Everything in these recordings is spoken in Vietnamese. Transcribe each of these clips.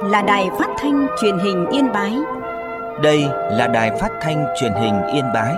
là Đài Phát thanh Truyền hình Yên Bái. Đây là Đài Phát thanh Truyền hình Yên Bái.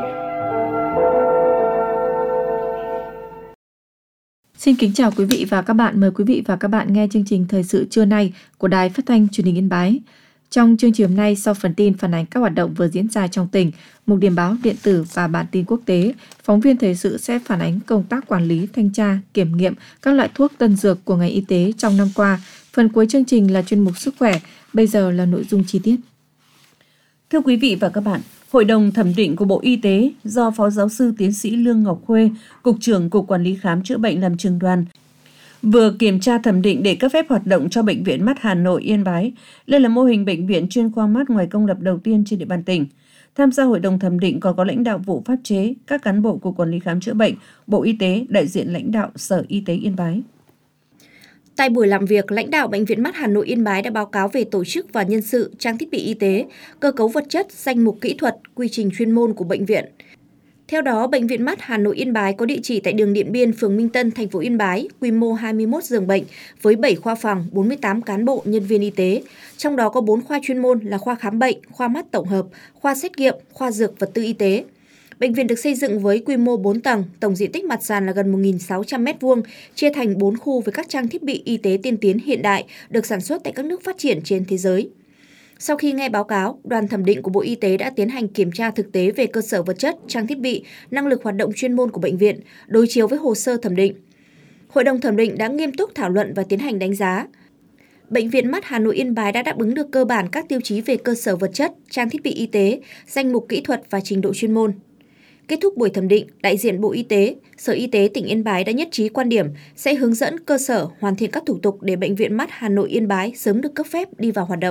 Xin kính chào quý vị và các bạn. Mời quý vị và các bạn nghe chương trình Thời sự trưa nay của Đài Phát thanh Truyền hình Yên Bái. Trong chương trình hôm nay, sau phần tin phản ánh các hoạt động vừa diễn ra trong tỉnh, mục điểm báo điện tử và bản tin quốc tế, phóng viên thời sự sẽ phản ánh công tác quản lý, thanh tra, kiểm nghiệm các loại thuốc tân dược của ngành y tế trong năm qua. Phần cuối chương trình là chuyên mục sức khỏe. Bây giờ là nội dung chi tiết. Thưa quý vị và các bạn, Hội đồng thẩm định của Bộ Y tế do Phó Giáo sư Tiến sĩ Lương Ngọc Khuê, Cục trưởng Cục Quản lý Khám chữa bệnh làm trưởng đoàn, vừa kiểm tra thẩm định để cấp phép hoạt động cho Bệnh viện Mắt Hà Nội Yên Bái. Đây là mô hình bệnh viện chuyên khoa mắt ngoài công lập đầu tiên trên địa bàn tỉnh. Tham gia hội đồng thẩm định còn có lãnh đạo vụ pháp chế, các cán bộ của Quản lý Khám chữa bệnh, Bộ Y tế, đại diện lãnh đạo Sở Y tế Yên Bái. Tại buổi làm việc, lãnh đạo Bệnh viện Mắt Hà Nội Yên Bái đã báo cáo về tổ chức và nhân sự, trang thiết bị y tế, cơ cấu vật chất, danh mục kỹ thuật, quy trình chuyên môn của bệnh viện. Theo đó, Bệnh viện Mắt Hà Nội Yên Bái có địa chỉ tại đường Điện Biên, phường Minh Tân, thành phố Yên Bái, quy mô 21 giường bệnh với 7 khoa phòng, 48 cán bộ, nhân viên y tế. Trong đó có 4 khoa chuyên môn là khoa khám bệnh, khoa mắt tổng hợp, khoa xét nghiệm, khoa dược vật tư y tế. Bệnh viện được xây dựng với quy mô 4 tầng, tổng diện tích mặt sàn là gần 1.600 m2, chia thành 4 khu với các trang thiết bị y tế tiên tiến hiện đại, được sản xuất tại các nước phát triển trên thế giới. Sau khi nghe báo cáo, đoàn thẩm định của Bộ Y tế đã tiến hành kiểm tra thực tế về cơ sở vật chất, trang thiết bị, năng lực hoạt động chuyên môn của bệnh viện, đối chiếu với hồ sơ thẩm định. Hội đồng thẩm định đã nghiêm túc thảo luận và tiến hành đánh giá. Bệnh viện Mắt Hà Nội Yên Bái đã đáp ứng được cơ bản các tiêu chí về cơ sở vật chất, trang thiết bị y tế, danh mục kỹ thuật và trình độ chuyên môn. Kết thúc buổi thẩm định, đại diện Bộ Y tế, Sở Y tế tỉnh Yên Bái đã nhất trí quan điểm sẽ hướng dẫn cơ sở hoàn thiện các thủ tục để Bệnh viện Mắt Hà Nội Yên Bái sớm được cấp phép đi vào hoạt động.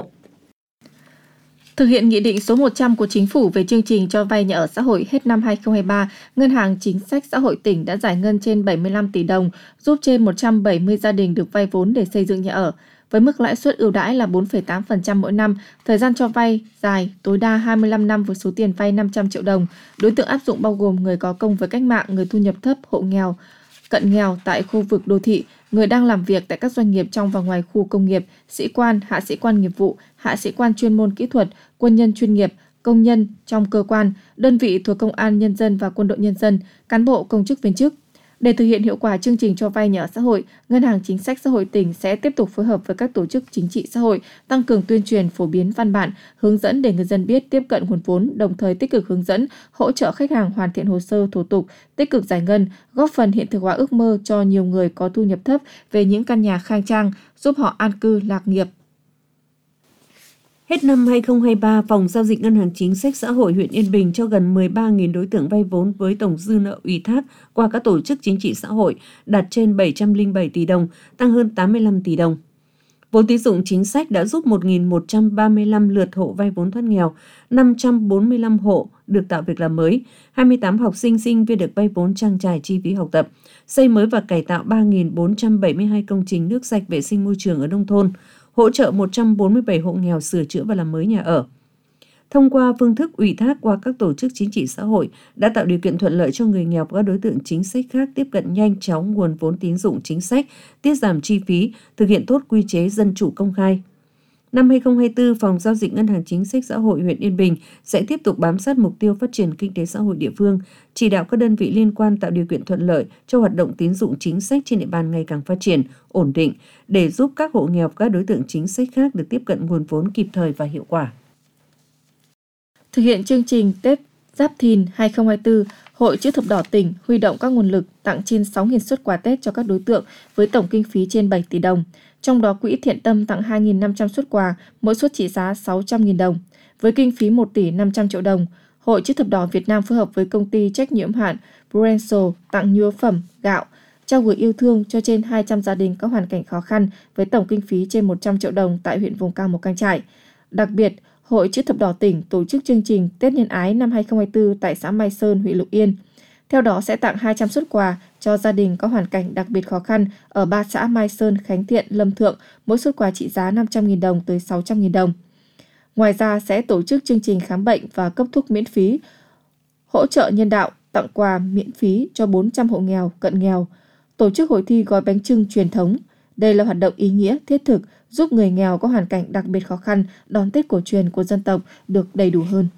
Thực hiện Nghị định số 100 của Chính phủ về chương trình cho vay nhà ở xã hội hết năm 2023, Ngân hàng Chính sách Xã hội tỉnh đã giải ngân trên 75 tỷ đồng, giúp trên 170 gia đình được vay vốn để xây dựng nhà ở. Với mức lãi suất ưu đãi là 4,8% mỗi năm, thời gian cho vay dài tối đa 25 năm với số tiền vay 500 triệu đồng. Đối tượng áp dụng bao gồm người có công với cách mạng, người thu nhập thấp, hộ nghèo, cận nghèo tại khu vực đô thị, người đang làm việc tại các doanh nghiệp trong và ngoài khu công nghiệp, sĩ quan, hạ sĩ quan nghiệp vụ, hạ sĩ quan chuyên môn kỹ thuật, quân nhân chuyên nghiệp, công nhân trong cơ quan, đơn vị thuộc Công an Nhân dân và Quân đội Nhân dân, cán bộ công chức viên chức. Để thực hiện hiệu quả chương trình cho vay nhà ở xã hội, Ngân hàng Chính sách Xã hội tỉnh sẽ tiếp tục phối hợp với các tổ chức chính trị xã hội, tăng cường tuyên truyền phổ biến văn bản, hướng dẫn để người dân biết tiếp cận nguồn vốn, đồng thời tích cực hướng dẫn, hỗ trợ khách hàng hoàn thiện hồ sơ thủ tục, tích cực giải ngân, góp phần hiện thực hóa ước mơ cho nhiều người có thu nhập thấp về những căn nhà khang trang, giúp họ an cư lạc nghiệp. Hết năm 2023, Phòng Giao dịch Ngân hàng Chính sách Xã hội huyện Yên Bình cho gần 13.000 đối tượng vay vốn với tổng dư nợ ủy thác qua các tổ chức chính trị xã hội đạt trên 707 tỷ đồng, tăng hơn 85 tỷ đồng. Vốn tín dụng chính sách đã giúp 1.135 lượt hộ vay vốn thoát nghèo, 545 hộ được tạo việc làm mới, 28 học sinh sinh viên được vay vốn trang trải chi phí học tập, xây mới và cải tạo 3.472 công trình nước sạch vệ sinh môi trường ở nông thôn, hỗ trợ 147 hộ nghèo sửa chữa và làm mới nhà ở. Thông qua phương thức ủy thác qua các tổ chức chính trị xã hội đã tạo điều kiện thuận lợi cho người nghèo và các đối tượng chính sách khác tiếp cận nhanh chóng nguồn vốn tín dụng chính sách, tiết giảm chi phí, thực hiện tốt quy chế dân chủ công khai. Năm 2024, Phòng Giao dịch Ngân hàng Chính sách Xã hội huyện Yên Bình sẽ tiếp tục bám sát mục tiêu phát triển kinh tế xã hội địa phương, chỉ đạo các đơn vị liên quan tạo điều kiện thuận lợi cho hoạt động tín dụng chính sách trên địa bàn ngày càng phát triển, ổn định, để giúp các hộ nghèo và các đối tượng chính sách khác được tiếp cận nguồn vốn kịp thời và hiệu quả. Thực hiện chương trình Tết Giáp Thìn 2024, Hội Chữ thập đỏ tỉnh huy động các nguồn lực tặng trên 6.000 suất quà Tết cho các đối tượng với tổng kinh phí trên 7 tỷ đồng. Trong đó, Quỹ Thiện Tâm tặng 2.500 suất quà, mỗi suất trị giá 600.000 đồng. Với kinh phí 1 tỷ 500 triệu đồng, Hội Chữ thập đỏ Việt Nam phối hợp với công ty trách nhiệm hữu hạn Prudential tặng nhu yếu phẩm, gạo, trao gửi yêu thương cho trên 200 gia đình có hoàn cảnh khó khăn với tổng kinh phí trên 100 triệu đồng tại huyện vùng cao Mù Cang Chải. Đặc biệt, Hội Chữ thập đỏ tỉnh tổ chức chương trình Tết Nhân ái năm 2024 tại xã Mai Sơn, huyện Lục Yên. Theo đó sẽ tặng 200 suất quà cho gia đình có hoàn cảnh đặc biệt khó khăn ở 3 xã Mai Sơn, Khánh Thiện, Lâm Thượng, mỗi suất quà trị giá 500.000 đồng tới 600.000 đồng. Ngoài ra sẽ tổ chức chương trình khám bệnh và cấp thuốc miễn phí, hỗ trợ nhân đạo, tặng quà miễn phí cho 400 hộ nghèo, cận nghèo, tổ chức hội thi gói bánh chưng truyền thống. Đây là hoạt động ý nghĩa, thiết thực, giúp người nghèo có hoàn cảnh đặc biệt khó khăn đón Tết cổ truyền của dân tộc được đầy đủ hơn.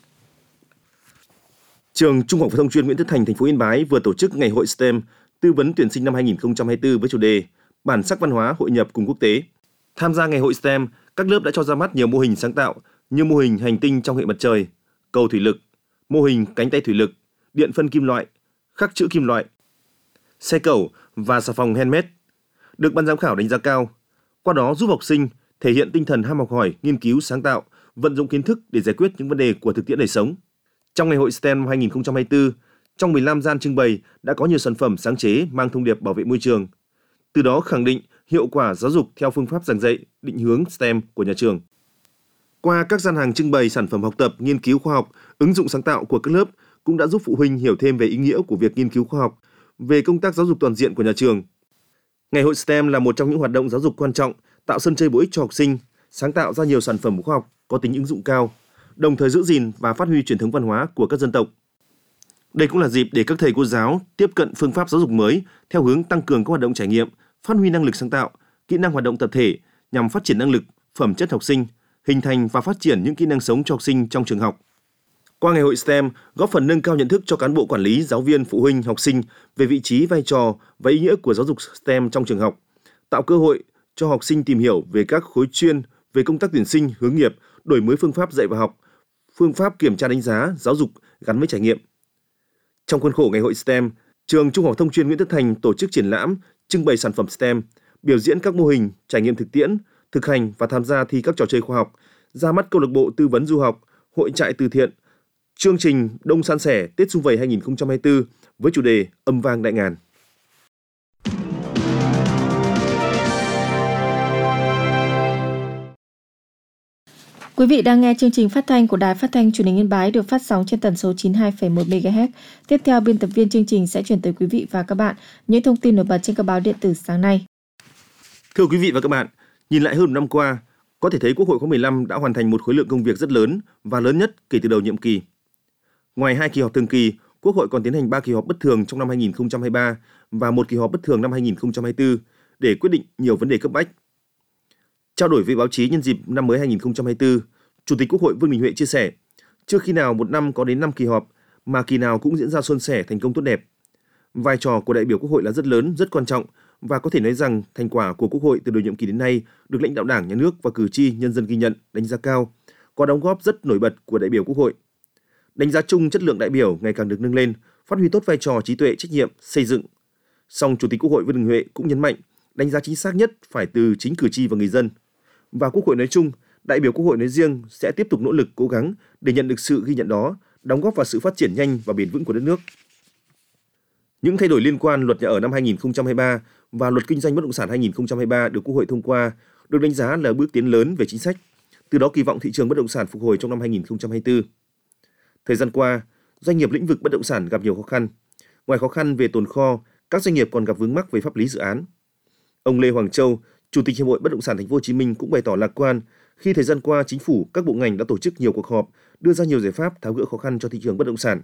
Trường Trung học phổ thông chuyên Nguyễn Tất Thành, thành phố Yên Bái vừa tổ chức Ngày hội STEM tư vấn tuyển sinh năm 2024 với chủ đề Bản sắc văn hóa hội nhập cùng quốc tế. Tham gia Ngày hội STEM, các lớp đã cho ra mắt nhiều mô hình sáng tạo như mô hình hành tinh trong hệ mặt trời, cầu thủy lực, mô hình cánh tay thủy lực, điện phân kim loại, khắc chữ kim loại, xe cẩu và xà phòng handmade, được ban giám khảo đánh giá cao. Qua đó giúp học sinh thể hiện tinh thần ham học hỏi, nghiên cứu, sáng tạo, vận dụng kiến thức để giải quyết những vấn đề của thực tiễn đời sống. Trong Ngày hội STEM 2024, trong 15 gian trưng bày đã có nhiều sản phẩm sáng chế mang thông điệp bảo vệ môi trường. Từ đó khẳng định hiệu quả giáo dục theo phương pháp giảng dạy định hướng STEM của nhà trường. Qua các gian hàng trưng bày sản phẩm học tập, nghiên cứu khoa học, ứng dụng sáng tạo của các lớp cũng đã giúp phụ huynh hiểu thêm về ý nghĩa của việc nghiên cứu khoa học, về công tác giáo dục toàn diện của nhà trường. Ngày hội STEM là một trong những hoạt động giáo dục quan trọng, tạo sân chơi bổ ích cho học sinh, sáng tạo ra nhiều sản phẩm khoa học có tính ứng dụng cao, đồng thời giữ gìn và phát huy truyền thống văn hóa của các dân tộc. Đây cũng là dịp để các thầy cô giáo tiếp cận phương pháp giáo dục mới theo hướng tăng cường các hoạt động trải nghiệm, phát huy năng lực sáng tạo, kỹ năng hoạt động tập thể nhằm phát triển năng lực, phẩm chất học sinh, hình thành và phát triển những kỹ năng sống cho học sinh trong trường học. Qua Ngày hội STEM, góp phần nâng cao nhận thức cho cán bộ quản lý, giáo viên, phụ huynh, học sinh về vị trí, vai trò và ý nghĩa của giáo dục STEM trong trường học, tạo cơ hội cho học sinh tìm hiểu về các khối chuyên, về công tác tuyển sinh, hướng nghiệp, đổi mới phương pháp dạy và học, phương pháp kiểm tra đánh giá, giáo dục gắn với trải nghiệm. Trong khuôn khổ Ngày hội STEM, Trường Trung học phổ thông chuyên Nguyễn Tất Thành tổ chức triển lãm, trưng bày sản phẩm STEM, biểu diễn các mô hình, trải nghiệm thực tiễn, thực hành và tham gia thi các trò chơi khoa học, ra mắt câu lạc bộ tư vấn du học, hội trại từ thiện, chương trình Đông san sẻ Tết Sum Vầy 2024 với chủ đề Âm vang đại ngàn. Quý vị đang nghe chương trình phát thanh của Đài Phát thanh Truyền hình Yên Bái được phát sóng trên tần số 92,1 MHz. Tiếp theo, biên tập viên chương trình sẽ chuyển tới quý vị và các bạn những thông tin nổi bật trên các báo điện tử sáng nay. Thưa quý vị và các bạn, nhìn lại hơn một năm qua, có thể thấy Quốc hội khóa 15 đã hoàn thành một khối lượng công việc rất lớn và lớn nhất kể từ đầu nhiệm kỳ. Ngoài 2 kỳ họp thường kỳ, Quốc hội còn tiến hành 3 kỳ họp bất thường trong năm 2023 và 1 kỳ họp bất thường năm 2024 để quyết định nhiều vấn đề cấp bách. Trao đổi với báo chí nhân dịp năm mới 2024, Chủ tịch Quốc hội Vương Đình Huệ chia sẻ, chưa khi nào một năm có đến 5 kỳ họp mà kỳ nào cũng diễn ra suôn sẻ, thành công tốt đẹp. Vai trò của đại biểu Quốc hội là rất lớn, rất quan trọng và có thể nói rằng thành quả của Quốc hội từ đầu nhiệm kỳ đến nay được lãnh đạo Đảng, Nhà nước và cử tri, nhân dân ghi nhận, đánh giá cao, có đóng góp rất nổi bật của đại biểu Quốc hội. Đánh giá chung chất lượng đại biểu ngày càng được nâng lên, phát huy tốt vai trò trí tuệ, trách nhiệm, xây dựng. Song Chủ tịch Quốc hội Vương Đình Huệ cũng nhấn mạnh, đánh giá chính xác nhất phải từ chính cử tri và người dân. Và Quốc hội nói chung, đại biểu Quốc hội nói riêng sẽ tiếp tục nỗ lực cố gắng để nhận được sự ghi nhận đó, đóng góp vào sự phát triển nhanh và bền vững của đất nước. Những thay đổi liên quan luật nhà ở năm 2023 và luật kinh doanh bất động sản 2023 được Quốc hội thông qua được đánh giá là bước tiến lớn về chính sách, từ đó kỳ vọng thị trường bất động sản phục hồi trong năm 2024. Thời gian qua, doanh nghiệp lĩnh vực bất động sản gặp nhiều khó khăn. Ngoài khó khăn về tồn kho, các doanh nghiệp còn gặp vướng mắc về pháp lý dự án. Ông Lê Hoàng Châu, Chủ tịch Hiệp hội Bất động sản Thành phố Hồ Chí Minh cũng bày tỏ lạc quan khi thời gian qua chính phủ, các bộ ngành đã tổ chức nhiều cuộc họp, đưa ra nhiều giải pháp tháo gỡ khó khăn cho thị trường bất động sản.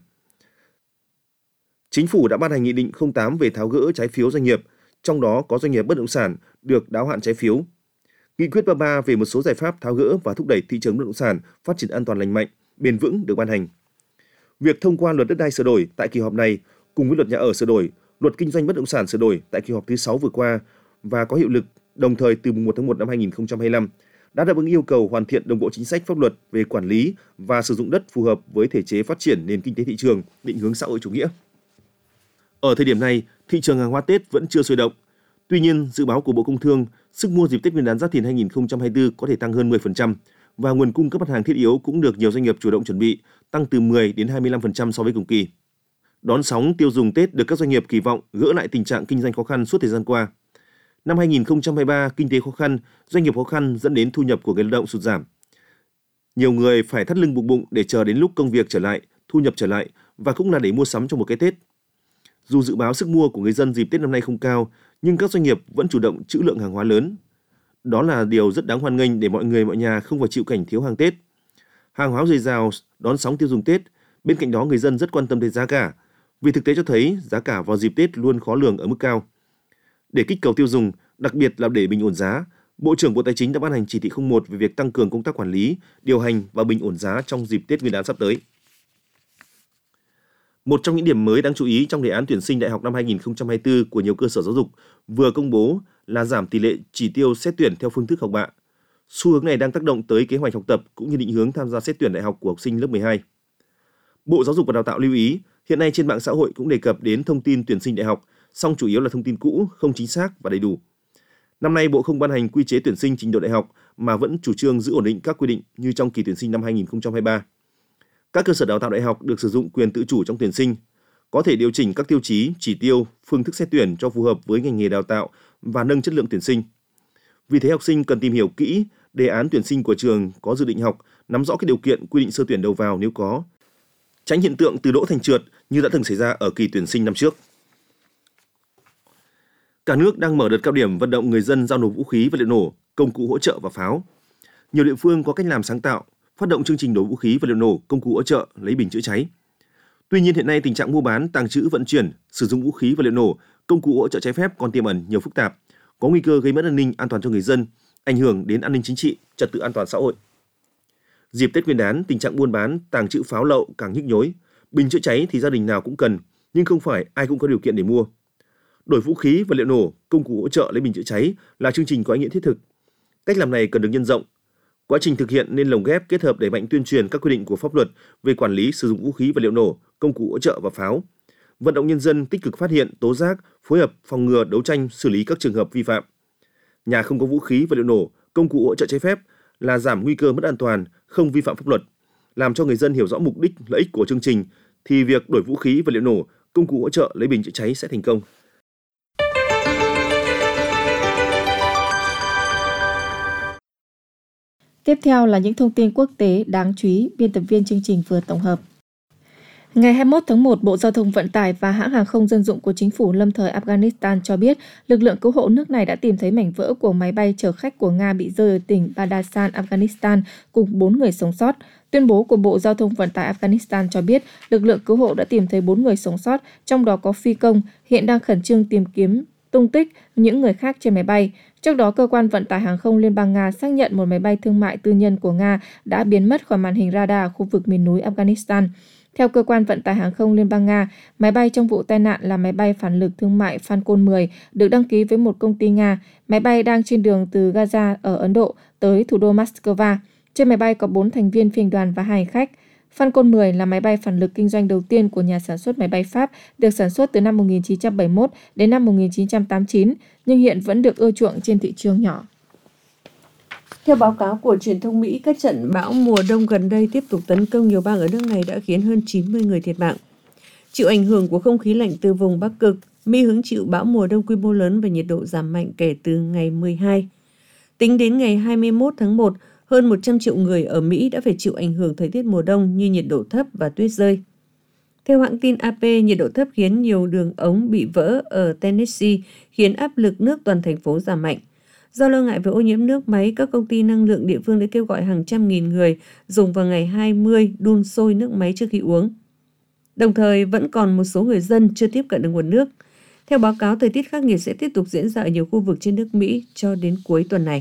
Chính phủ đã ban hành Nghị định 08 về tháo gỡ trái phiếu doanh nghiệp, trong đó có doanh nghiệp bất động sản được đáo hạn trái phiếu. Nghị quyết 33 về một số giải pháp tháo gỡ và thúc đẩy thị trường bất động sản phát triển an toàn lành mạnh, bền vững được ban hành. Việc thông qua luật đất đai sửa đổi tại kỳ họp này cùng với luật nhà ở sửa đổi, luật kinh doanh bất động sản sửa đổi tại kỳ họp thứ 6 vừa qua và có hiệu lực đồng thời từ mùng 1 tháng 1 năm 2025 đã đáp ứng yêu cầu hoàn thiện đồng bộ chính sách pháp luật về quản lý và sử dụng đất phù hợp với thể chế phát triển nền kinh tế thị trường, định hướng xã hội chủ nghĩa. Ở thời điểm này, thị trường hàng hóa Tết vẫn chưa sôi động. Tuy nhiên, dự báo của Bộ Công Thương, sức mua dịp Tết Nguyên đán Giáp Thìn 2024 có thể tăng hơn 10% và nguồn cung các mặt hàng thiết yếu cũng được nhiều doanh nghiệp chủ động chuẩn bị, tăng từ 10 đến 25% so với cùng kỳ. Đón sóng tiêu dùng Tết được các doanh nghiệp kỳ vọng gỡ lại tình trạng kinh doanh khó khăn suốt thời gian qua. Năm 2023, kinh tế khó khăn, doanh nghiệp khó khăn dẫn đến thu nhập của người lao động sụt giảm. Nhiều người phải thắt lưng buộc bụng để chờ đến lúc công việc trở lại, thu nhập trở lại và cũng là để mua sắm cho một cái Tết. Dù dự báo sức mua của người dân dịp Tết năm nay không cao, nhưng các doanh nghiệp vẫn chủ động trữ lượng hàng hóa lớn. Đó là điều rất đáng hoan nghênh để mọi người mọi nhà không phải chịu cảnh thiếu hàng Tết. Hàng hóa dồi dào đón sóng tiêu dùng Tết, bên cạnh đó người dân rất quan tâm đến giá cả, vì thực tế cho thấy giá cả vào dịp Tết luôn khó lường ở mức cao. Để kích cầu tiêu dùng, Đặc biệt là để bình ổn giá, Bộ trưởng Bộ Tài chính đã ban hành chỉ thị 01 về việc tăng cường công tác quản lý, điều hành và bình ổn giá trong dịp Tết Nguyên đán sắp tới. Một trong những điểm mới đáng chú ý trong đề án tuyển sinh đại học năm 2024 của nhiều cơ sở giáo dục vừa công bố là giảm tỷ lệ chỉ tiêu xét tuyển theo phương thức học bạ. Xu hướng này đang tác động tới kế hoạch học tập cũng như định hướng tham gia xét tuyển đại học của học sinh lớp 12. Bộ Giáo dục và Đào tạo lưu ý, hiện nay trên mạng xã hội cũng đề cập đến thông tin tuyển sinh đại học, song chủ yếu là thông tin cũ, không chính xác và đầy đủ. Năm nay, Bộ không ban hành quy chế tuyển sinh trình độ đại học mà vẫn chủ trương giữ ổn định các quy định như trong kỳ tuyển sinh năm 2023. Các cơ sở đào tạo đại học được sử dụng quyền tự chủ trong tuyển sinh, có thể điều chỉnh các tiêu chí, chỉ tiêu, phương thức xét tuyển cho phù hợp với ngành nghề đào tạo và nâng chất lượng tuyển sinh. Vì thế, học sinh cần tìm hiểu kỹ đề án tuyển sinh của trường có dự định học, nắm rõ các điều kiện quy định sơ tuyển đầu vào nếu có, tránh hiện tượng từ đỗ thành trượt như đã từng xảy ra ở kỳ tuyển sinh năm trước. Cả nước đang mở đợt cao điểm vận động người dân giao nộp vũ khí vật liệu nổ, công cụ hỗ trợ và pháo. Nhiều địa phương có cách làm sáng tạo, phát động chương trình đổ vũ khí vật liệu nổ, công cụ hỗ trợ, lấy bình chữa cháy. Tuy nhiên hiện nay tình trạng mua bán, tàng trữ, vận chuyển, sử dụng vũ khí vật liệu nổ, công cụ hỗ trợ trái phép còn tiềm ẩn nhiều phức tạp, có nguy cơ gây mất an ninh an toàn cho người dân, ảnh hưởng đến an ninh chính trị, trật tự an toàn xã hội. Dịp Tết Nguyên đán, tình trạng buôn bán, tàng trữ pháo lậu càng nhức nhối. Bình chữa cháy thì gia đình nào cũng cần, nhưng không phải ai cũng có điều kiện để mua. Đổi vũ khí vật liệu nổ, công cụ hỗ trợ lấy bình chữa cháy là chương trình có ý nghĩa thiết thực. Cách làm này cần được nhân rộng. Quá trình thực hiện nên lồng ghép kết hợp đẩy mạnh tuyên truyền các quy định của pháp luật về quản lý sử dụng vũ khí vật liệu nổ, công cụ hỗ trợ và pháo. Vận động nhân dân tích cực phát hiện, tố giác, phối hợp phòng ngừa, đấu tranh, xử lý các trường hợp vi phạm. Nhà không có vũ khí vật liệu nổ, công cụ hỗ trợ trái phép là giảm nguy cơ mất an toàn, không vi phạm pháp luật. Làm cho người dân hiểu rõ mục đích, lợi ích của chương trình thì việc đổi vũ khí vật liệu nổ, công cụ hỗ trợ lấy bình chữa cháy sẽ thành công. Tiếp theo là những thông tin quốc tế đáng chú ý biên tập viên chương trình vừa tổng hợp. Ngày 21 tháng 1, Bộ Giao thông Vận tải và hãng hàng không dân dụng của chính phủ lâm thời Afghanistan cho biết lực lượng cứu hộ nước này đã tìm thấy mảnh vỡ của máy bay chở khách của Nga bị rơi ở tỉnh Badakhshan, Afghanistan cùng 4 người sống sót. Tuyên bố của Bộ Giao thông Vận tải Afghanistan cho biết lực lượng cứu hộ đã tìm thấy 4 người sống sót, trong đó có phi công, hiện đang khẩn trương tìm kiếm tung tích những người khác trên máy bay. Trước đó, Cơ quan Vận tải Hàng không Liên bang Nga xác nhận một máy bay thương mại tư nhân của Nga đã biến mất khỏi màn hình radar ở khu vực miền núi Afghanistan. Theo Cơ quan Vận tải Hàng không Liên bang Nga, máy bay trong vụ tai nạn là máy bay phản lực thương mại Falcon 10 được đăng ký với một công ty Nga. Máy bay đang trên đường từ Gaza ở Ấn Độ tới thủ đô Moscow. Trên máy bay có 4 thành viên phi hành đoàn và 2 hành khách. Falcon 10 là máy bay phản lực kinh doanh đầu tiên của nhà sản xuất máy bay Pháp, được sản xuất từ năm 1971 đến năm 1989, nhưng hiện vẫn được ưa chuộng trên thị trường nhỏ. Theo báo cáo của truyền thông Mỹ, các trận bão mùa đông gần đây tiếp tục tấn công nhiều bang ở nước này đã khiến hơn 90 người thiệt mạng. Chịu ảnh hưởng của không khí lạnh từ vùng Bắc Cực, Mỹ hứng chịu bão mùa đông quy mô lớn và nhiệt độ giảm mạnh kể từ ngày 12. Tính đến ngày 21 tháng 1, hơn 100 triệu người ở Mỹ đã phải chịu ảnh hưởng thời tiết mùa đông như nhiệt độ thấp và tuyết rơi. Theo hãng tin AP, nhiệt độ thấp khiến nhiều đường ống bị vỡ ở Tennessee, khiến áp lực nước toàn thành phố giảm mạnh. Do lo ngại về ô nhiễm nước máy, các công ty năng lượng địa phương đã kêu gọi hàng trăm nghìn người dùng vào ngày 20 đun sôi nước máy trước khi uống. Đồng thời, vẫn còn một số người dân chưa tiếp cận được nguồn nước. Theo báo cáo, thời tiết khắc nghiệt sẽ tiếp tục diễn ra ở nhiều khu vực trên nước Mỹ cho đến cuối tuần này.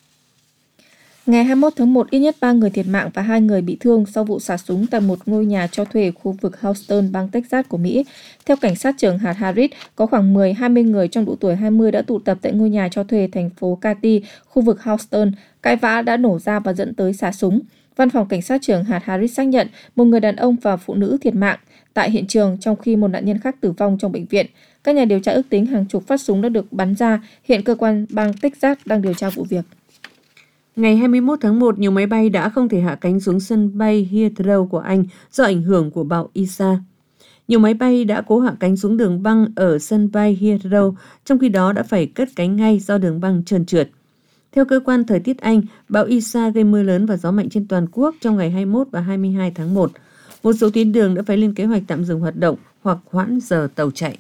Ngày 21 tháng 1, ít nhất 3 người thiệt mạng và 2 người bị thương sau vụ xả súng tại một ngôi nhà cho thuê ở khu vực Houston, bang Texas của Mỹ. Theo cảnh sát trưởng hạt Harris, có khoảng 10-20 người trong độ tuổi 20 đã tụ tập tại ngôi nhà cho thuê thành phố Katy, khu vực Houston. Cãi vã đã nổ ra và dẫn tới xả súng. Văn phòng cảnh sát trưởng hạt Harris xác nhận một người đàn ông và phụ nữ thiệt mạng tại hiện trường, trong khi một nạn nhân khác tử vong trong bệnh viện. Các nhà điều tra ước tính hàng chục phát súng đã được bắn ra. Hiện cơ quan bang Texas đang điều tra vụ việc. Ngày 21 tháng 1, nhiều máy bay đã không thể hạ cánh xuống sân bay Heathrow của Anh do ảnh hưởng của bão Isa. Nhiều máy bay đã cố hạ cánh xuống đường băng ở sân bay Heathrow, trong khi đó đã phải cất cánh ngay do đường băng trơn trượt. Theo cơ quan thời tiết Anh, bão Isa gây mưa lớn và gió mạnh trên toàn quốc trong ngày 21 và 22 tháng 1. Một số tuyến đường đã phải lên kế hoạch tạm dừng hoạt động hoặc hoãn giờ tàu chạy.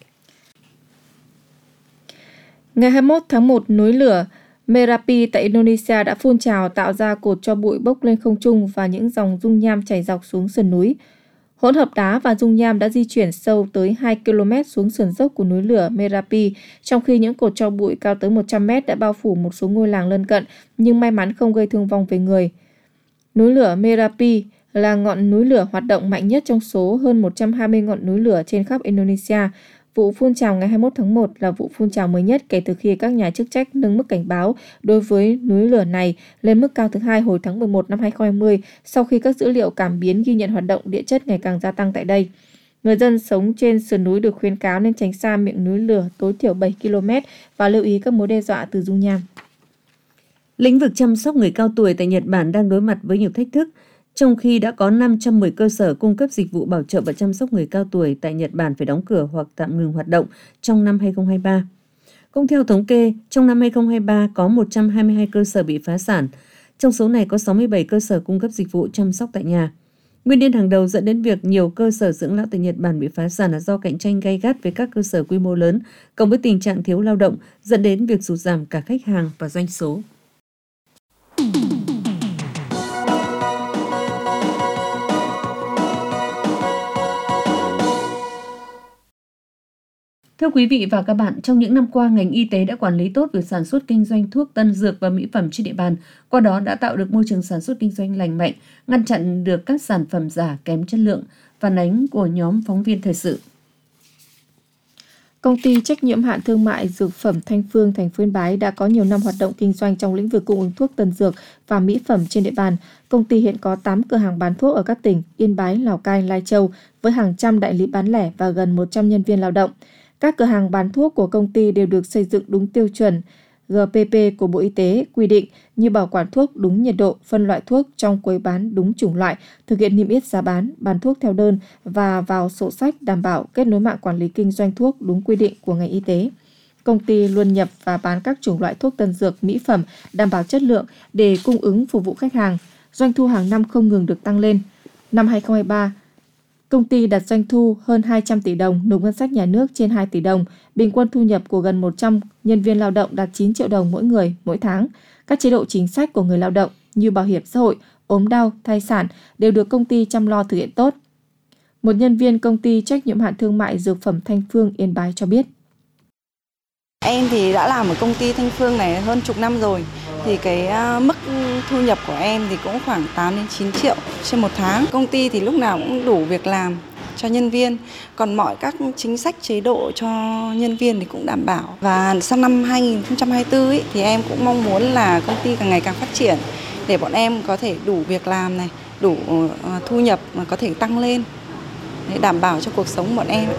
Ngày 21 tháng 1, núi lửa Merapi tại Indonesia đã phun trào tạo ra cột tro bụi bốc lên không trung và những dòng dung nham chảy dọc xuống sườn núi. Hỗn hợp đá và dung nham đã di chuyển sâu tới 2 km xuống sườn dốc của núi lửa Merapi, trong khi những cột tro bụi cao tới 100 m đã bao phủ một số ngôi làng lân cận, nhưng may mắn không gây thương vong về người. Núi lửa Merapi là ngọn núi lửa hoạt động mạnh nhất trong số hơn 120 ngọn núi lửa trên khắp Indonesia. Vụ phun trào ngày 21 tháng 1 là vụ phun trào mới nhất kể từ khi các nhà chức trách nâng mức cảnh báo đối với núi lửa này lên mức cao thứ hai hồi tháng 11 năm 2020 sau khi các dữ liệu cảm biến ghi nhận hoạt động địa chất ngày càng gia tăng tại đây. Người dân sống trên sườn núi được khuyến cáo nên tránh xa miệng núi lửa tối thiểu 7 km và lưu ý các mối đe dọa từ dung nham. Lĩnh vực chăm sóc người cao tuổi tại Nhật Bản đang đối mặt với nhiều thách thức, trong khi đã có 510 cơ sở cung cấp dịch vụ bảo trợ và chăm sóc người cao tuổi tại Nhật Bản phải đóng cửa hoặc tạm ngừng hoạt động trong năm 2023. Cũng theo thống kê, trong năm 2023 có 122 cơ sở bị phá sản, trong số này có 67 cơ sở cung cấp dịch vụ chăm sóc tại nhà. Nguyên nhân hàng đầu dẫn đến việc nhiều cơ sở dưỡng lão tại Nhật Bản bị phá sản là do cạnh tranh gay gắt với các cơ sở quy mô lớn, cộng với tình trạng thiếu lao động dẫn đến việc sụt giảm cả khách hàng và doanh số. Thưa quý vị và các bạn, trong những năm qua, ngành y tế đã quản lý tốt việc sản xuất kinh doanh thuốc, tân dược và mỹ phẩm trên địa bàn, qua đó đã tạo được môi trường sản xuất kinh doanh lành mạnh, ngăn chặn được các sản phẩm giả kém chất lượng. Phản ánh của nhóm phóng viên thời sự. Công ty trách nhiệm hạn thương mại dược phẩm Thanh Phương, thành phố Yên Bái đã có nhiều năm hoạt động kinh doanh trong lĩnh vực cung ứng thuốc, tân dược và mỹ phẩm trên địa bàn. Công ty hiện có 8 cửa hàng bán thuốc ở các tỉnh Yên Bái, Lào Cai, Lai Châu với hàng trăm đại lý bán lẻ và gần 100 nhân viên lao động. Các cửa hàng bán thuốc của công ty đều được xây dựng đúng tiêu chuẩn GPP của Bộ Y tế quy định như bảo quản thuốc đúng nhiệt độ, phân loại thuốc trong quầy bán đúng chủng loại, thực hiện niêm yết giá bán thuốc theo đơn và vào sổ sách, đảm bảo kết nối mạng quản lý kinh doanh thuốc đúng quy định của ngành y tế. Công ty luôn nhập và bán các chủng loại thuốc tân dược, mỹ phẩm đảm bảo chất lượng để cung ứng phục vụ khách hàng. Doanh thu hàng năm không ngừng được tăng lên. Năm 2023, công ty đạt doanh thu hơn 200 tỷ đồng, nộp ngân sách nhà nước trên 2 tỷ đồng, bình quân thu nhập của gần 100 nhân viên lao động đạt 9 triệu đồng mỗi người mỗi tháng. Các chế độ chính sách của người lao động như bảo hiểm xã hội, ốm đau, thai sản đều được công ty chăm lo thực hiện tốt. Một nhân viên công ty trách nhiệm hạn thương mại dược phẩm Thanh Phương, Yên Bái cho biết. Em thì đã làm ở công ty Thanh Phương này hơn chục năm rồi. Thì cái mức thu nhập của em thì cũng khoảng 8 đến 9 triệu trên một tháng. Công ty thì lúc nào cũng đủ việc làm cho nhân viên. Còn mọi các chính sách chế độ cho nhân viên thì cũng đảm bảo. Và sang năm 2024 thì em cũng mong muốn là công ty càng ngày càng phát triển để bọn em có thể đủ việc làm này, đủ thu nhập mà có thể tăng lên để đảm bảo cho cuộc sống bọn em.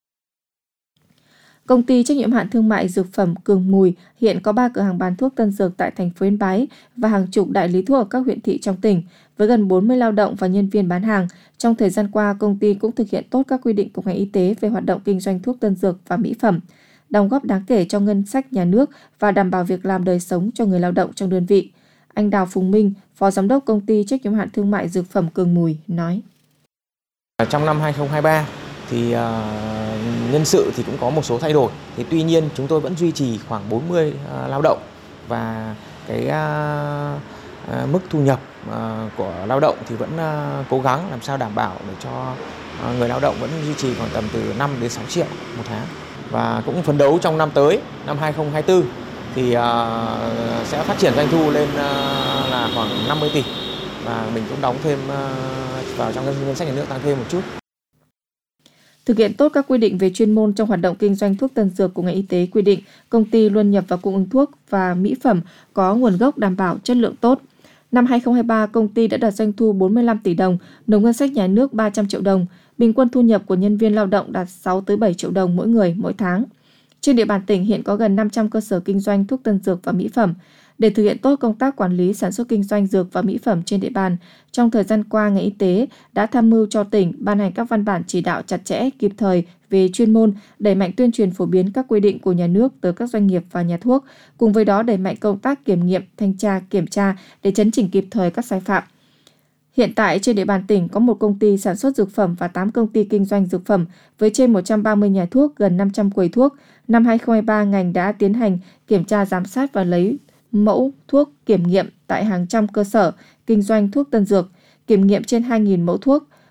Công ty trách nhiệm hạn thương mại dược phẩm Cường Mùi hiện có 3 cửa hàng bán thuốc tân dược tại thành phố Yên Bái và hàng chục đại lý thuốc ở các huyện thị trong tỉnh, với gần 40 lao động và nhân viên bán hàng. Trong thời gian qua, công ty cũng thực hiện tốt các quy định của ngành y tế về hoạt động kinh doanh thuốc tân dược và mỹ phẩm, đóng góp đáng kể cho ngân sách nhà nước và đảm bảo việc làm đời sống cho người lao động trong đơn vị. Anh Đào Phùng Minh, Phó Giám đốc Công ty trách nhiệm hạn thương mại dược phẩm Cường Mùi nói. Trong năm 2023 thì nhân sự thì cũng có một số thay đổi. Thì tuy nhiên chúng tôi vẫn duy trì khoảng 40 lao động và cái mức thu nhập của lao động thì vẫn cố gắng làm sao đảm bảo để cho người lao động vẫn duy trì khoảng tầm từ 5 đến 6 triệu một tháng. Và cũng phấn đấu trong năm tới, năm 2024 thì sẽ phát triển doanh thu lên là khoảng 50 tỷ và mình cũng đóng thêm vào trong ngân sách nhà nước tăng thêm một chút. Thực hiện tốt các quy định về chuyên môn trong hoạt động kinh doanh thuốc tân dược của ngành y tế quy định, công ty luôn nhập và cung ứng thuốc và mỹ phẩm có nguồn gốc đảm bảo chất lượng tốt. Năm 2023, công ty đã đạt doanh thu 45 tỷ đồng, nộp ngân sách nhà nước 300 triệu đồng, bình quân thu nhập của nhân viên lao động đạt 6 tới 7 triệu đồng mỗi người mỗi tháng. Trên địa bàn tỉnh hiện có gần 500 cơ sở kinh doanh thuốc tân dược và mỹ phẩm. Để thực hiện tốt công tác quản lý sản xuất kinh doanh dược và mỹ phẩm trên địa bàn, trong thời gian qua, ngành y tế đã tham mưu cho tỉnh ban hành các văn bản chỉ đạo chặt chẽ, kịp thời về chuyên môn, đẩy mạnh tuyên truyền phổ biến các quy định của nhà nước tới các doanh nghiệp và nhà thuốc, cùng với đó đẩy mạnh công tác kiểm nghiệm, thanh tra, kiểm tra để chấn chỉnh kịp thời các sai phạm. Hiện tại, trên địa bàn tỉnh có một công ty sản xuất dược phẩm và 8 công ty kinh doanh dược phẩm với trên 130 nhà thuốc, gần 500 quầy thuốc. Năm 2023, ngành đã tiến hành kiểm tra giám sát và lấy mẫu thuốc kiểm nghiệm tại hàng trăm cơ sở kinh doanh thuốc tân dược, kiểm nghiệm trên 2.000 mẫu thuốc.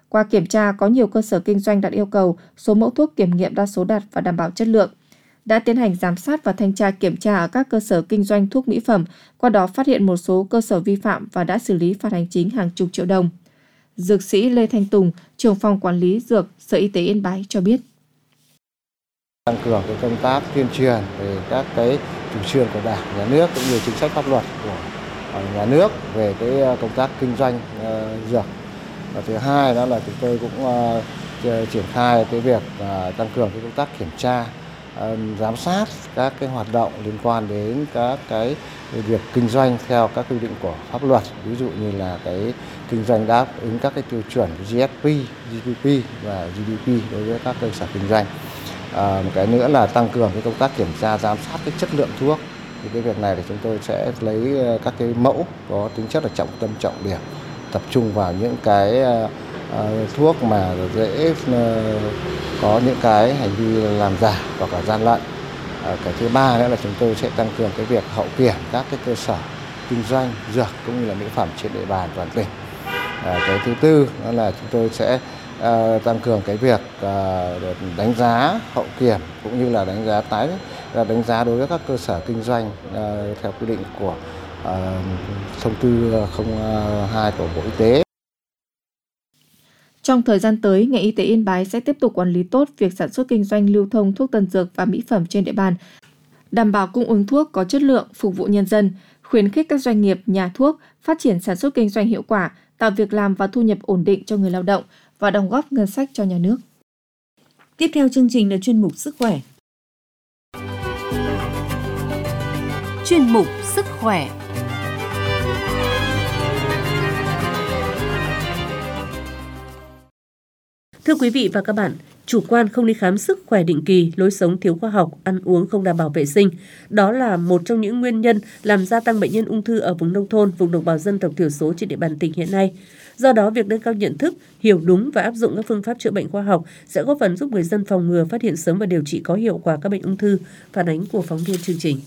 Qua kiểm tra, có nhiều cơ sở kinh doanh đạt yêu cầu, số mẫu thuốc kiểm nghiệm đa số đạt và đảm bảo chất lượng. Đã tiến hành giám sát và thanh tra kiểm tra ở các cơ sở kinh doanh thuốc mỹ phẩm, qua đó phát hiện một số cơ sở vi phạm và đã xử lý phạt hành chính hàng chục triệu đồng. Dược sĩ Lê Thanh Tùng, trưởng phòng quản lý dược, Sở Y tế Yên Bái cho biết. Tăng cường công tác tuyên truyền về các chủ trương của Đảng, Nhà nước cũng như chính sách pháp luật của nhà nước về công tác kinh doanh dược. Và thứ hai đó là chúng tôi cũng triển khai việc tăng cường công tác kiểm tra, giám sát các hoạt động liên quan đến các việc kinh doanh theo các quy định của pháp luật, ví dụ như là kinh doanh đáp ứng các tiêu chuẩn GSP, GDP và GDP đối với các cơ sở kinh doanh. Một cái nữa là tăng cường công tác kiểm tra giám sát chất lượng thuốc. Thì việc này thì chúng tôi sẽ lấy các mẫu có tính chất là trọng tâm trọng điểm, tập trung vào những thuốc mà dễ có những hành vi làm giả hoặc là gian lận. Cái thứ ba nữa là chúng tôi sẽ tăng cường việc hậu kiểm các cơ sở kinh doanh dược cũng như là mỹ phẩm trên địa bàn toàn tỉnh. Cái thứ tư đó là chúng tôi sẽ tăng cường việc đánh giá hậu kiểm cũng như là đánh giá đối với các cơ sở kinh doanh theo quy định của thông tư 02 của Bộ Y tế. Trong thời gian tới, ngành y tế Yên Bái sẽ tiếp tục quản lý tốt việc sản xuất kinh doanh lưu thông thuốc tân dược và mỹ phẩm trên địa bàn, đảm bảo cung ứng thuốc có chất lượng phục vụ nhân dân, khuyến khích các doanh nghiệp, nhà thuốc phát triển sản xuất kinh doanh hiệu quả, tạo việc làm và thu nhập ổn định cho người lao động và đóng góp ngân sách cho nhà nước. Tiếp theo chương trình là chuyên mục Sức khỏe. Chuyên mục Sức khỏe. Thưa quý vị và các bạn, chủ quan không đi khám sức khỏe định kỳ, lối sống thiếu khoa học, ăn uống không đảm bảo vệ sinh, đó là một trong những nguyên nhân làm gia tăng bệnh nhân ung thư ở vùng nông thôn, vùng đồng bào dân tộc thiểu số trên địa bàn tỉnh hiện nay. Do đó, việc nâng cao nhận thức, hiểu đúng và áp dụng các phương pháp chữa bệnh khoa học sẽ góp phần giúp người dân phòng ngừa, phát hiện sớm và điều trị có hiệu quả các bệnh ung thư. Phản ánh của phóng viên chương trình.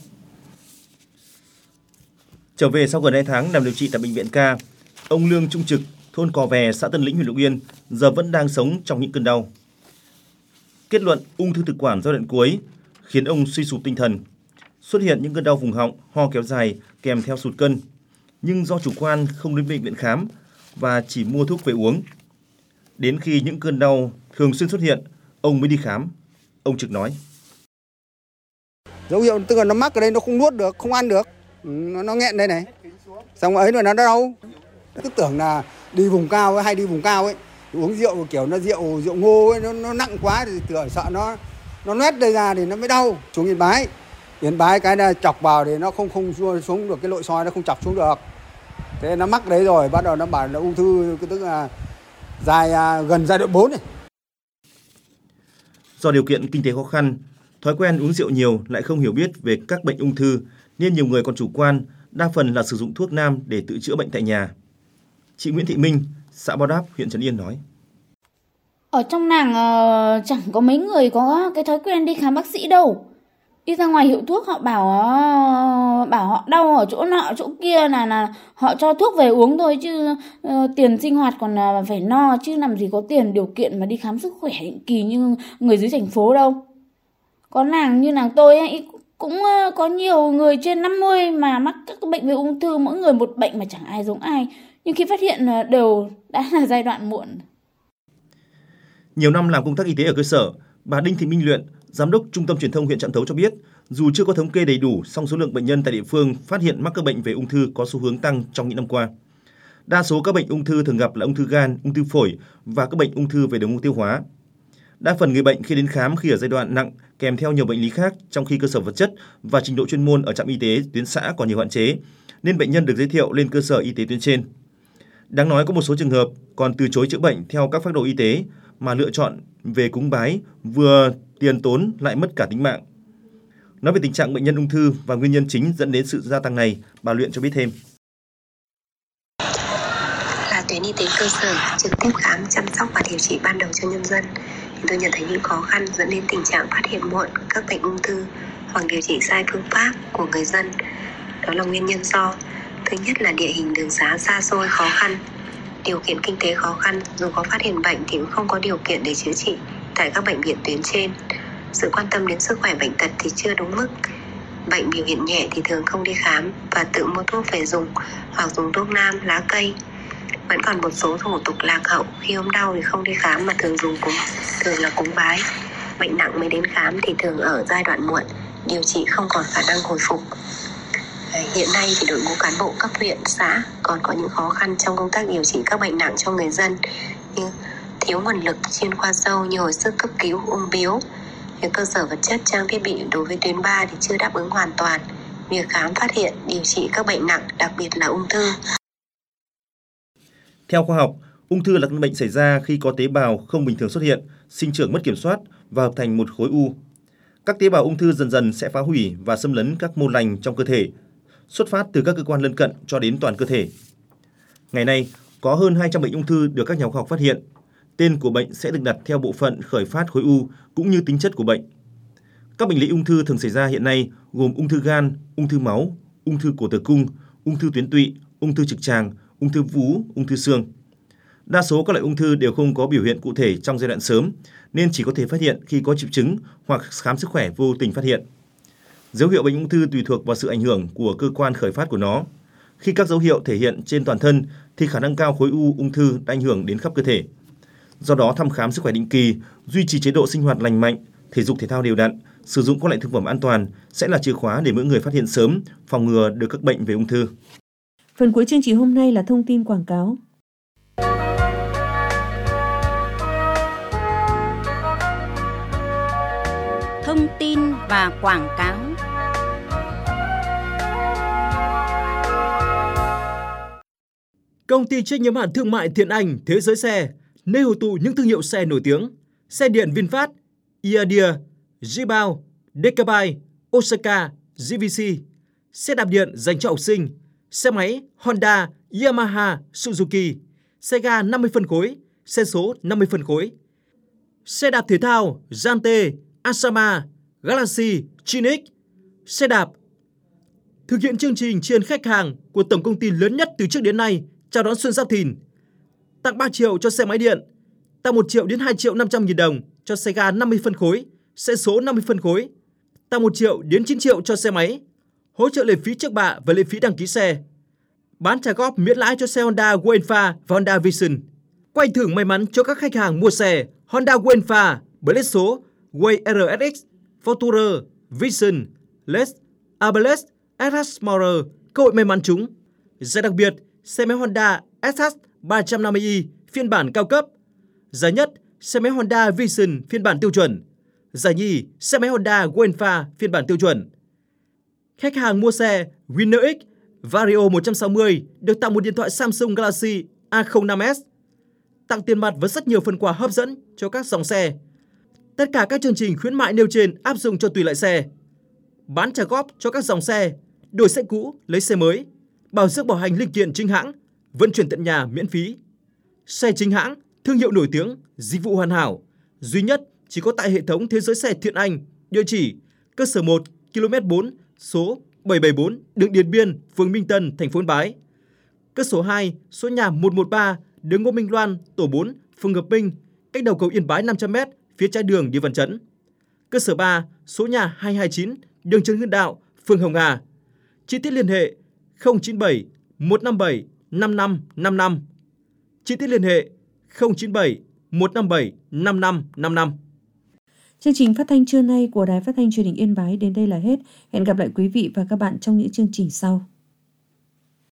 Trở về sau gần 2 tháng nằm điều trị tại bệnh viện K, ông Lương Trung Trực, thôn Cò Vè, xã Tân Lĩnh, huyện Lục Yên, giờ vẫn đang sống trong những cơn đau. Kết luận ung thư thực quản giai đoạn cuối khiến ông suy sụp tinh thần, xuất hiện những cơn đau vùng họng, ho kéo dài kèm theo sụt cân. Nhưng do chủ quan không đến bệnh viện khám và chỉ mua thuốc về uống. Đến khi những cơn đau thường xuyên xuất hiện, ông mới đi khám. Ông Trực nói. Dấu hiệu tức là nó mắc ở đây, nó không nuốt được, không ăn được, nó nghẹn đây này. Xong ấy rồi nó đau. Cứ tưởng là đi vùng cao hay đi vùng cao ấy, uống rượu kiểu nó rượu ngô ấy, nó nặng quá thì tưởng sợ nó loét đây ra thì nó mới đau. Xuống Yên Bái cái là chọc vào thì nó không xuống được cái nội soi, nó không chọc xuống được. Thế nó mắc đấy rồi, bắt đầu nó bảo là ung thư, tức là gần giai đoạn 4 này. Do điều kiện kinh tế khó khăn, thói quen uống rượu nhiều lại không hiểu biết về các bệnh ung thư nên nhiều người còn chủ quan, đa phần là sử dụng thuốc nam để tự chữa bệnh tại nhà. Chị Nguyễn Thị Minh, xã Bao Đáp, huyện Trấn Yên nói. Ở trong nàng chẳng có mấy người có cái thói quen đi khám bác sĩ đâu. Đi ra ngoài hiệu thuốc họ bảo họ đau ở chỗ nọ chỗ kia là họ cho thuốc về uống thôi, chứ tiền sinh hoạt còn là phải no, chứ làm gì có tiền điều kiện mà đi khám sức khỏe định kỳ như người dưới thành phố đâu. Có nàng như nàng tôi ấy, cũng có nhiều người trên 50 mà mắc các bệnh về ung thư, mỗi người một bệnh mà chẳng ai giống ai. Nhưng khi phát hiện đều đã là giai đoạn muộn. Nhiều năm làm công tác y tế ở cơ sở, bà Đinh Thị Minh Luyện, Giám đốc Trung tâm Truyền thông huyện Trạm Tấu cho biết, dù chưa có thống kê đầy đủ, song số lượng bệnh nhân tại địa phương phát hiện mắc các bệnh về ung thư có xu hướng tăng trong những năm qua. Đa số các bệnh ung thư thường gặp là ung thư gan, ung thư phổi và các bệnh ung thư về đường tiêu hóa. Đa phần người bệnh khi đến khám khi ở giai đoạn nặng kèm theo nhiều bệnh lý khác, trong khi cơ sở vật chất và trình độ chuyên môn ở trạm y tế tuyến xã còn nhiều hạn chế, nên bệnh nhân được giới thiệu lên cơ sở y tế tuyến trên. Đáng nói có một số trường hợp còn từ chối chữa bệnh theo các phác đồ y tế mà lựa chọn về cúng bái, vừa tiền tốn lại mất cả tính mạng. Nói về tình trạng bệnh nhân ung thư và nguyên nhân chính dẫn đến sự gia tăng này, bà Luyện cho biết thêm. Là tuyến y tế cơ sở trực tiếp khám, chăm sóc và điều trị ban đầu cho nhân dân, thì tôi nhận thấy những khó khăn dẫn đến tình trạng phát hiện muộn các bệnh ung thư hoặc điều trị sai phương pháp của người dân. Đó là nguyên nhân do thứ nhất là địa hình đường xá xa xôi khó khăn, điều kiện kinh tế khó khăn, dù có phát hiện bệnh thì cũng không có điều kiện để chữa trị tại các bệnh viện tuyến trên. Sự quan tâm đến sức khỏe bệnh tật thì chưa đúng mức. Bệnh biểu hiện nhẹ thì thường không đi khám và tự mua thuốc về dùng hoặc dùng thuốc nam, lá cây. Vẫn còn một số thủ tục lạc hậu, khi ốm đau thì không đi khám mà thường là cúng bái. Bệnh nặng mới đến khám thì thường ở giai đoạn muộn, điều trị không còn khả năng hồi phục. Hiện nay thì đội ngũ cán bộ cấp huyện, xã còn có những khó khăn trong công tác điều trị các bệnh nặng cho người dân như thiếu nguồn lực chuyên khoa sâu như hồi sức cấp cứu, ung bướu. Cơ sở vật chất, trang thiết bị đối với tuyến 3 thì chưa đáp ứng hoàn toàn việc khám, phát hiện, điều trị các bệnh nặng, đặc biệt là ung thư. Theo khoa học, ung thư là căn bệnh xảy ra khi có tế bào không bình thường xuất hiện, sinh trưởng mất kiểm soát và hợp thành một khối u. Các tế bào ung thư dần dần sẽ phá hủy và xâm lấn các mô lành trong cơ thể, xuất phát từ các cơ quan lân cận cho đến toàn cơ thể. Ngày nay, có hơn 200 bệnh ung thư được các nhà khoa học phát hiện. Tên của bệnh sẽ được đặt theo bộ phận khởi phát khối u cũng như tính chất của bệnh. Các bệnh lý ung thư thường xảy ra hiện nay gồm ung thư gan, ung thư máu, ung thư cổ tử cung, ung thư tuyến tụy, ung thư trực tràng, ung thư vú, ung thư xương. Đa số các loại ung thư đều không có biểu hiện cụ thể trong giai đoạn sớm, nên chỉ có thể phát hiện khi có triệu chứng hoặc khám sức khỏe vô tình phát hiện. Dấu hiệu bệnh ung thư tùy thuộc vào sự ảnh hưởng của cơ quan khởi phát của nó. Khi các dấu hiệu thể hiện trên toàn thân thì khả năng cao khối u ung thư đã ảnh hưởng đến khắp cơ thể. Do đó, thăm khám sức khỏe định kỳ, duy trì chế độ sinh hoạt lành mạnh, thể dục thể thao đều đặn, sử dụng các loại thực phẩm an toàn sẽ là chìa khóa để mỗi người phát hiện sớm, phòng ngừa được các bệnh về ung thư. Phần cuối chương trình hôm nay là thông tin quảng cáo. Thông tin và quảng cáo. Công ty trách nhiệm hữu hạn thương mại Thiện Anh Thế Giới Xe, nơi hội tụ những thương hiệu xe nổi tiếng: xe điện VinFast, Iadia, Jibao, Decabai, Osaka, GVC, xe đạp điện dành cho học sinh, xe máy Honda, Yamaha, Suzuki, xe ga 50 phân khối, xe số 50 phân khối, xe đạp thể thao Yante, Asama, Galaxy, Chinix, xe đạp. Thực hiện chương trình tri ân khách hàng của tổng công ty lớn nhất từ trước đến nay chào đón Xuân Giáp Thìn, tặng 3 triệu cho xe máy điện, tặng 1 triệu đến 2 triệu 500 nghìn đồng cho xe ga 50 phân khối, xe số 50 phân khối, tặng 1 triệu đến 9 triệu cho xe máy, hỗ trợ lệ phí trước bạ và lệ phí đăng ký xe, bán trả góp miễn lãi cho xe Honda Wainfa và Honda Vision, quay thưởng may mắn cho các khách hàng mua xe Honda Wainfa, Blaze số, Way RSX, Fortuner, Vision, Les, Abales, SH Maurer, cơ hội may mắn trúng. Giải đặc biệt, xe máy Honda SH 350i phiên bản cao cấp. Giải nhất, xe máy Honda Vision phiên bản tiêu chuẩn. Giải nhì, xe máy Honda Wainfa phiên bản tiêu chuẩn. Khách hàng mua xe Winner X Vario 160 được tặng một điện thoại Samsung Galaxy A05s, tặng tiền mặt với rất nhiều phần quà hấp dẫn cho các dòng xe. Tất cả các chương trình khuyến mại nêu trên áp dụng cho tùy loại xe. Bán trả góp cho các dòng xe, đổi xe cũ lấy xe mới, bảo dưỡng bảo hành linh kiện chính hãng, vận chuyển tận nhà miễn phí. Xe chính hãng, thương hiệu nổi tiếng, dịch vụ hoàn hảo, duy nhất chỉ có tại hệ thống Thế Giới Xe Thiện Anh, địa chỉ cơ sở 1, km 4, số 774, đường Điện Biên, phường Minh Tân, thành phố Yên Bái. Cơ sở 2, số nhà 113, đường Ngô Minh Loan, tổ 4, phường Hợp Minh, cách đầu cầu Yên Bái 500m, phía trái đường đi Văn Chấn. Cơ sở 3, số nhà 229, đường Trần Hưng Đạo, phường Hồng Hà. Chi tiết liên hệ 097 157 5555. Chi tiết liên hệ 097 157 5555. Chương trình phát thanh trưa nay của Đài Phát thanh Truyền hình Yên Bái đến đây là hết. Hẹn gặp lại quý vị và các bạn trong những chương trình sau.